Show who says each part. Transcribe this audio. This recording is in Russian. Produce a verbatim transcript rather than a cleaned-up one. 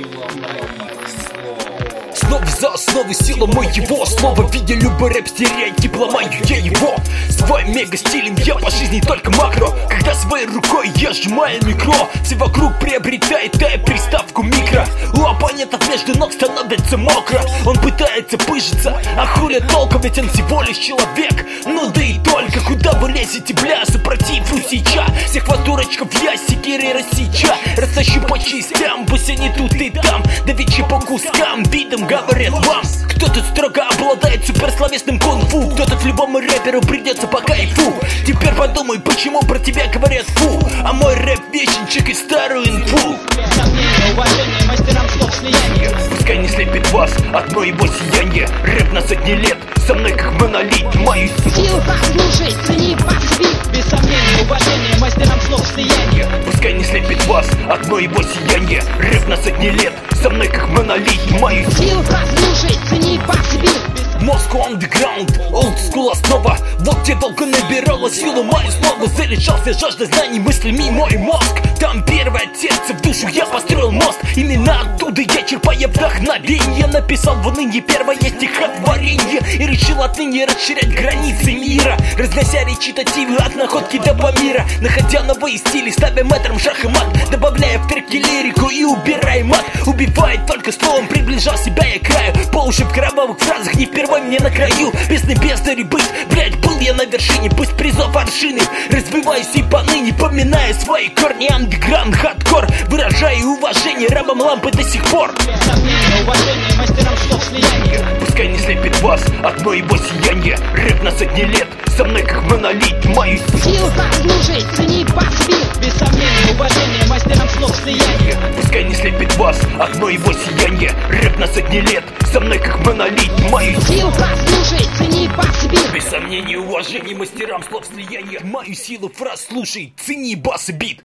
Speaker 1: Снова за основы сила моего слова. Видя любой рэп стереотип, ломаю я его. Своим мега стилем я по жизни только макро. Когда своей рукой я сжимаю микро, все вокруг приобретает тая приставку микро. У оппонентов между ног становится мокро. Он пытается пыжиться, а хули толку, ведь он всего лишь человек. Ну да и только, куда вы лезете, бля, супротив усича. Всех вас дурачков я секирой рассеча. Растащу по частям, пусть они тут и там. Да ведь по кускам, видом говорят вам. Кто-то строго обладает суперсловесным кунг-фу, кто-то любому рэперу придется по кайфу. Теперь подумай, почему про тебя говорят фу, а мой рэп вечен, чекай старую инфу.
Speaker 2: Сомнения, уважение мастерам слов слияния.
Speaker 1: Пускай не слепит вас от моего сияния. Рэп на сотни лет, со мной как монолит. Мою
Speaker 2: силу послушай, цени посбит. Без сомнения, уважение мастерам слов слияния.
Speaker 1: Пускай не слепит вас от моего сияния. Рэп на сотни лет, со мной как монолит. Мою
Speaker 2: силу послушай, цени посбит.
Speaker 1: Moscow Underground, old school основа. Вот где долго набирала силу мою снова. Залежался жажда знаний, мыслями мой мозг. Там первое сердце, в душу я построил мост. Именно оттуда я, черпая вдохновение, написал в уныние первое стихотворение. И решил отныне расширять границы мира, разнося речитативы от находки до Памира. Находя новые стили, ставя мэтром шах и мат, добавляя в треки лирику и убирая мат. Убивает только словом, приближал себя я к краю. По уши в кровавых фразах, не впервые мне на краю. Без бездари быть, блять, был я на вершине, пусть призов аршины. Развиваюсь и поныне, поминая свои корни. Андеграунд, хардкор, выражая уважение рабам лампы до сих пор.
Speaker 2: Сомнения, уважение мастерам слов слияния.
Speaker 1: Пускай не слепит вас от моего сияния. Рэп на сотни лет, со мной как монолит. Мою
Speaker 2: силу послушай, цени посбит. Без сомнения, уважение мастерам слов слияния.
Speaker 1: Пускай не слепит вас от моего сияния. Рэп на сотни лет, со мной как монолит. Мою
Speaker 2: силу послушай, цени посбит.
Speaker 1: Без сомнений, уважение мастерам слов слияния. Мою силу фраз слушай, цени бас и бит.